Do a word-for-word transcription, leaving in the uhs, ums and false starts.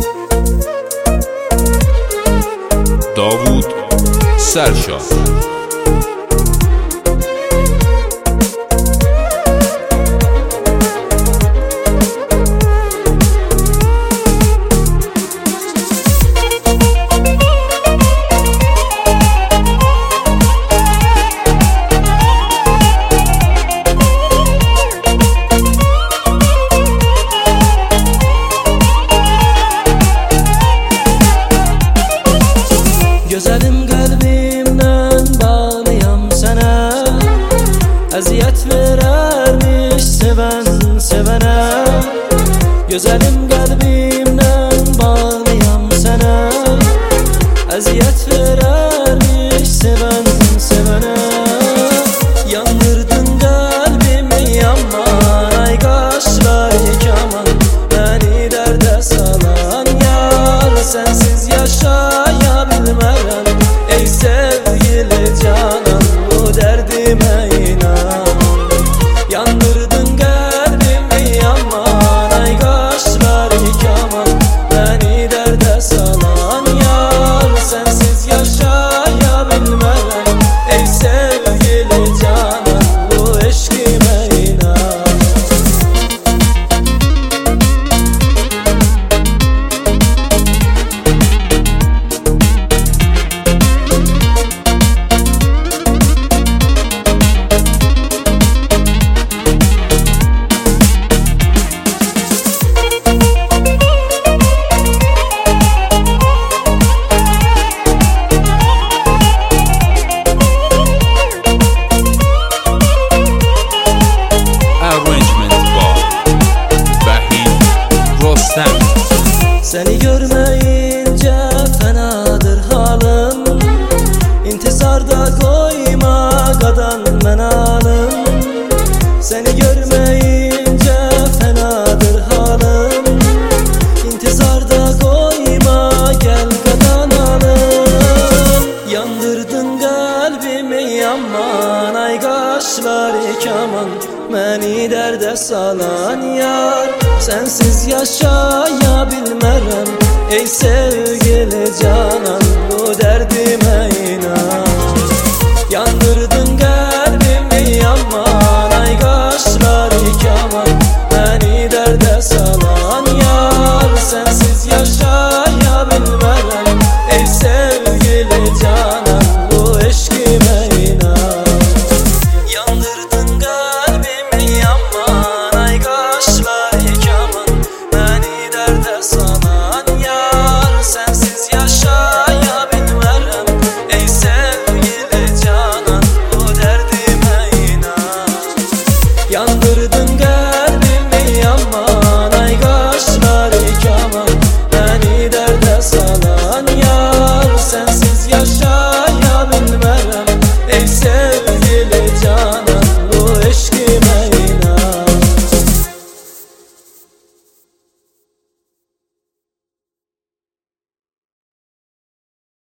Davud Sərşad. Gözəlim qəlbimdən bağlıyam sənə, əziyyət verərmiş sevən sevənə. Gözəlim qəlbimdən bağlıyam sənə, əziyyət verərmiş sevən sevənə. Yandırdın qəlbimi yaman, ay qaşlar yekaman, məni dərdə salan yar, sənsiz yaşaya bilmərəm. Ey sevgili canan, bu dərdimə inan. Yandırdın qəlbimi yaman, ay qaşlar yekaman, məni dərdə salan yar, sənsiz yaşaya bilmərəm. Ey sevgili canan, bu eşqimə inan. Seni görmeyince fenadır halım, İntizarda koyma qadan mən alım. Seni görmeyince fenadır halım, İntizarda koyma gel qadan alım. Yandırdın qəlbimi yaman, ay qaşlar yekaman, məni dərdə salan yar, sənsiz yaşaya bilmərəm. Ey sevgili canan, bu dərdimə